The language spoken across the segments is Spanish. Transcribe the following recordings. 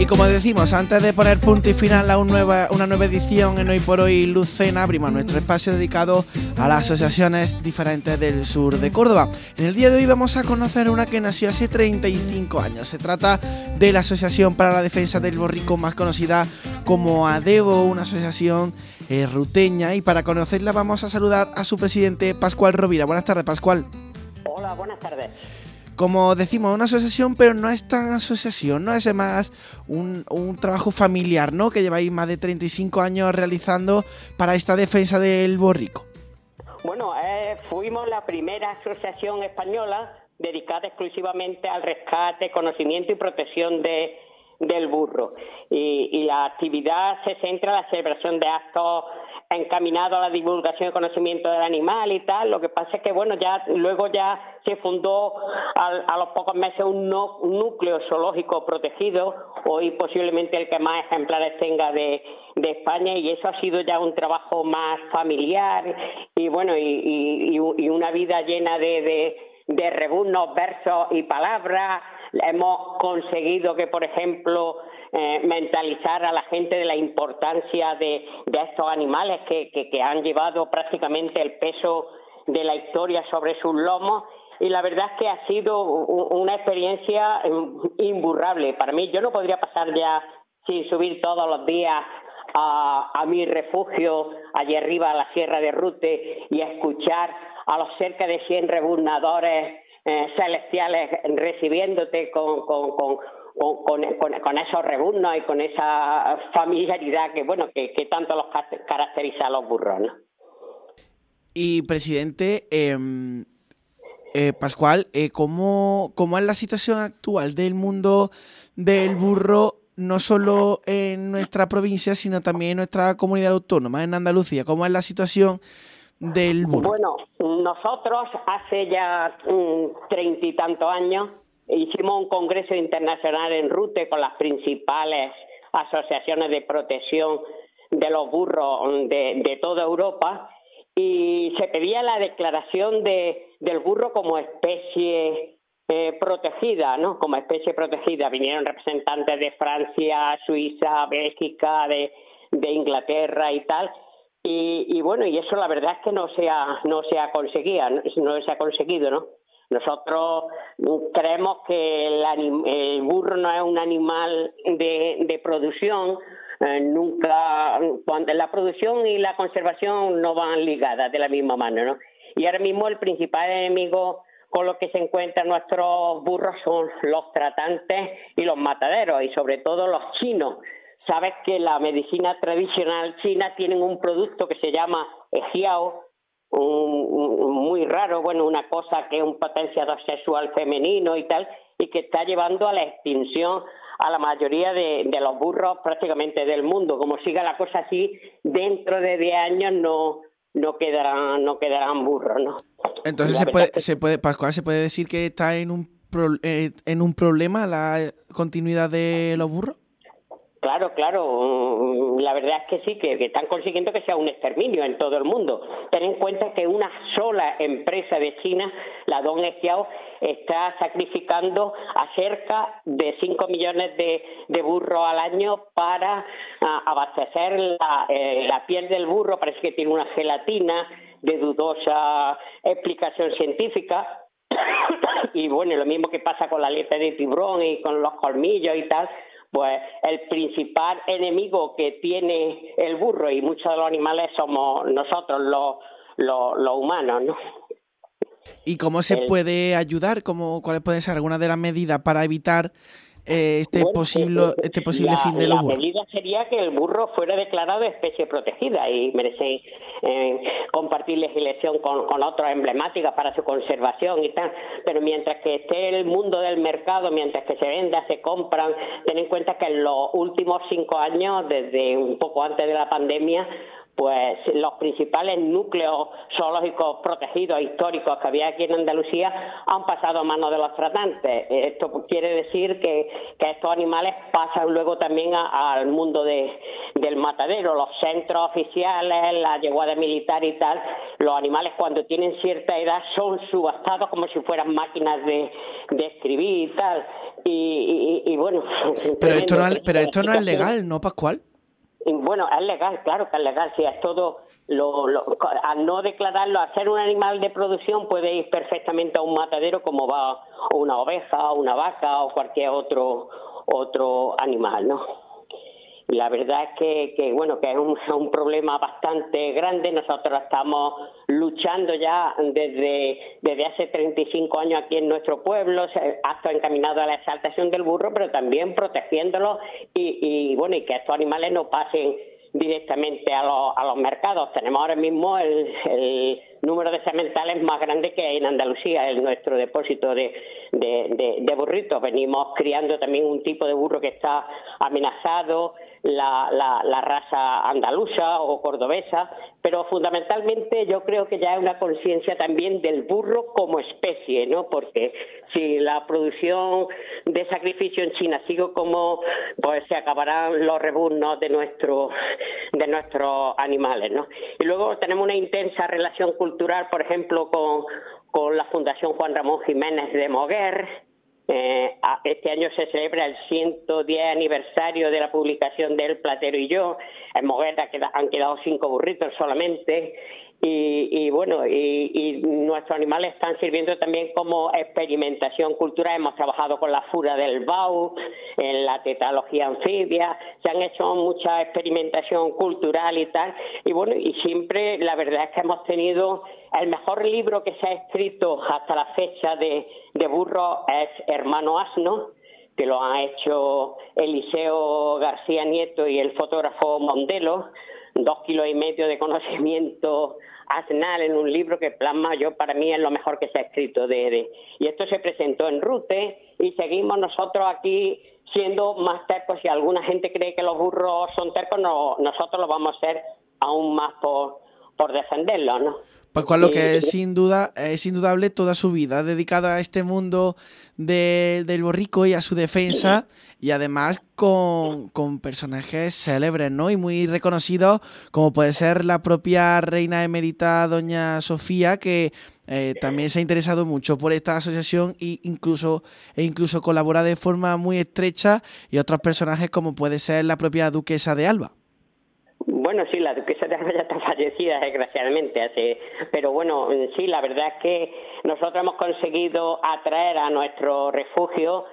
Y como decimos, antes de poner punto y final a una nueva edición en Hoy por Hoy Lucena, abrimos nuestro espacio dedicado a las asociaciones diferentes del sur de Córdoba. En el día de hoy vamos a conocer una que nació hace 35 años. Se trata de la Asociación para la Defensa del Borrico, más conocida como ADEBO, una asociación ruteña. Y para conocerla vamos a saludar a su presidente, Pascual Rovira. Buenas tardes, Pascual. Hola, buenas tardes. Como decimos, una asociación, pero no es tan asociación, ¿no? Es más un trabajo familiar, ¿no? Que lleváis más de 35 años realizando para esta defensa del borrico. Bueno, fuimos la primera asociación española dedicada exclusivamente al rescate, conocimiento y protección del burro. Y la actividad se centra en la celebración de actos encaminados a la divulgación y conocimiento del animal y tal. Lo que pasa es que, bueno, luego se fundó a los pocos meses un núcleo zoológico protegido, hoy posiblemente el que más ejemplares tenga de España, y eso ha sido ya un trabajo más familiar y bueno, y una vida llena de rebuznos, versos y palabras. Hemos conseguido que, por ejemplo, mentalizar a la gente de la importancia de estos animales que han llevado prácticamente el peso de la historia sobre sus lomos, y la verdad es que ha sido una experiencia imborrable. Para mí, yo no podría pasar ya sin subir todos los días a mi refugio allí arriba a la Sierra de Rute y escuchar a los cerca de 100 rebuznadores celestiales recibiéndote con esos rebuznos y con esa familiaridad que tanto los caracteriza a los burros, ¿no? Y presidente, Pascual, ¿cómo es la situación actual del mundo del burro, no solo en nuestra provincia, sino también en nuestra comunidad autónoma, en Andalucía? ¿Cómo es la situación del burro? Bueno, nosotros hace ya 30 y tantos años hicimos un congreso internacional en Rute con las principales asociaciones de protección de los burros de toda Europa, y se pedía la declaración del burro como especie protegida, ¿no? Como especie protegida. Vinieron representantes de Francia, Suiza, Bélgica, de Inglaterra y tal. Y bueno, y eso la verdad es que no se ha conseguido, ¿no? Nosotros creemos que el burro no es un animal de producción. Nunca, cuando la producción y la conservación no van ligadas de la misma mano, ¿no? Y ahora mismo el principal enemigo con lo que se encuentran nuestros burros son los tratantes y los mataderos, y sobre todo los chinos. Sabes que la medicina tradicional china tienen un producto que se llama ejiao, muy raro, bueno, una cosa que es un potenciador sexual femenino y tal, y que está llevando a la extinción a la mayoría de los burros prácticamente del mundo. Como siga la cosa así, dentro de 10 años no quedarán burros, ¿no? Entonces Pascual, ¿se puede decir que está en un problema la continuidad de los burros? Claro, la verdad es que sí, que están consiguiendo que sea un exterminio en todo el mundo. Ten en cuenta que una sola empresa de China, la Dongxiao, está sacrificando a cerca de 5 millones de burros al año para abastecer la piel del burro. Parece que tiene una gelatina de dudosa explicación científica. Y bueno, lo mismo que pasa con la aleta de tiburón y con los colmillos y tal. Pues el principal enemigo que tiene el burro y muchos de los animales somos nosotros, los humanos, ¿no? ¿Y cómo se puede ayudar? ¿Cuáles pueden ser algunas de las medidas para evitar este posible fin de los burros? La medida sería que el burro fuera declarado especie protegida y merece compartir legislación con otras emblemáticas para su conservación y tal. Pero mientras que esté el mundo del mercado, mientras que se venda, se compran, ten en cuenta que en los últimos 5 años, desde un poco antes de la pandemia, pues los principales núcleos zoológicos protegidos históricos que había aquí en Andalucía han pasado a manos de los tratantes. Esto quiere decir que estos animales pasan luego también al mundo del matadero. Los centros oficiales, la yeguada militar y tal, los animales cuando tienen cierta edad son subastados como si fueran máquinas de escribir y tal. Y bueno... Pero esto no es legal, ¿no, Pascual? Bueno, es legal, claro que es legal, si es todo, al no declararlo, a ser un animal de producción puede ir perfectamente a un matadero como va una oveja, una vaca o cualquier otro animal, ¿no? La verdad es que es un problema bastante grande. Nosotros estamos luchando ya desde hace 35 años aquí en nuestro pueblo, actos encaminados a la exaltación del burro, pero también protegiéndolo y que estos animales no pasen directamente a los mercados. Tenemos ahora mismo el número de sementales más grande que hay en Andalucía, es nuestro depósito de burritos. Venimos criando también un tipo de burro que está amenazado, la raza andaluza o cordobesa, pero fundamentalmente yo creo que ya hay una conciencia también del burro como especie, ¿no? Porque si la producción de sacrificio en China sigue como, pues se acabarán los rebuznos de nuestros animales, ¿no? Y luego tenemos una intensa relación cultural, por ejemplo, con la Fundación Juan Ramón Jiménez de Moguer. Este año se celebra el 110 aniversario de la publicación de El Platero y yo. En Moguer han quedado 5 burritos solamente. Y nuestros animales están sirviendo también como experimentación cultural. Hemos trabajado con la fura del Bau, en la tetalogía anfibia, se han hecho mucha experimentación cultural y tal. Y siempre la verdad es que hemos tenido el mejor libro que se ha escrito hasta la fecha de burro es Hermano Asno, que lo han hecho Eliseo García Nieto y el fotógrafo Mondelo, 2,5 kilos de conocimiento asnal en un libro que plasma, para mí es lo mejor que se ha escrito y esto se presentó en Rute y seguimos nosotros aquí siendo más tercos. Si alguna gente cree que los burros son tercos, nosotros lo vamos a hacer aún más por defenderlos, ¿no? Pascual, lo que es indudable toda su vida dedicada a este mundo del borrico y a su defensa, y además con personajes célebres, ¿no? Y muy reconocidos, como puede ser la propia reina emérita doña Sofía, que también se ha interesado mucho por esta asociación e incluso colabora de forma muy estrecha, y otros personajes como puede ser la propia duquesa de Alba. Bueno, sí, la duquesa de Alba ya está fallecida, desgraciadamente, pero bueno, sí, la verdad es que nosotros hemos conseguido atraer a nuestro refugio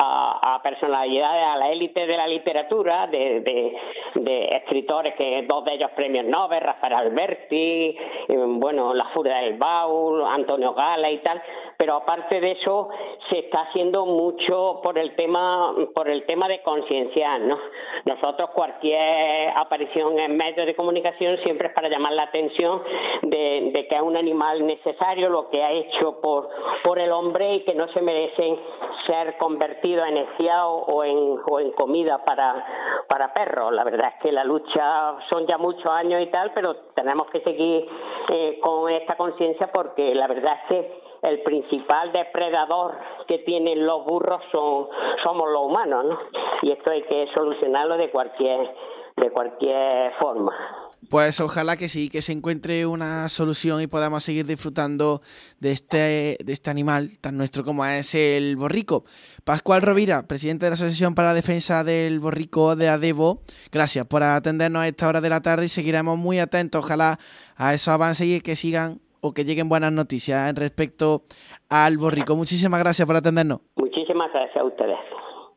a personalidades, a la élite de la literatura, de escritores, que 2 de ellos premios Nobel, Rafael Alberti, la Furia del Baúl, Antonio Gala y tal, pero aparte de eso se está haciendo mucho por el tema de concienciar, ¿no? Nosotros cualquier aparición en medios de comunicación siempre es para llamar la atención de que es un animal necesario, lo que ha hecho por el hombre, y que no se merecen ser convertidos en energía o en comida para perros. La verdad es que la lucha son ya muchos años y tal, pero tenemos que seguir con esta conciencia, porque la verdad es que el principal depredador que tienen los burros somos los humanos, ¿no? Y esto hay que solucionarlo de cualquier forma. Pues ojalá que sí, que se encuentre una solución y podamos seguir disfrutando de este animal tan nuestro como es el borrico. Pascual Rovira, presidente de la Asociación para la Defensa del Borrico de ADEVO, gracias por atendernos a esta hora de la tarde, y seguiremos muy atentos, ojalá, a esos avances y que sigan o que lleguen buenas noticias en respecto al borrico. Muchísimas gracias por atendernos. Muchísimas gracias a ustedes.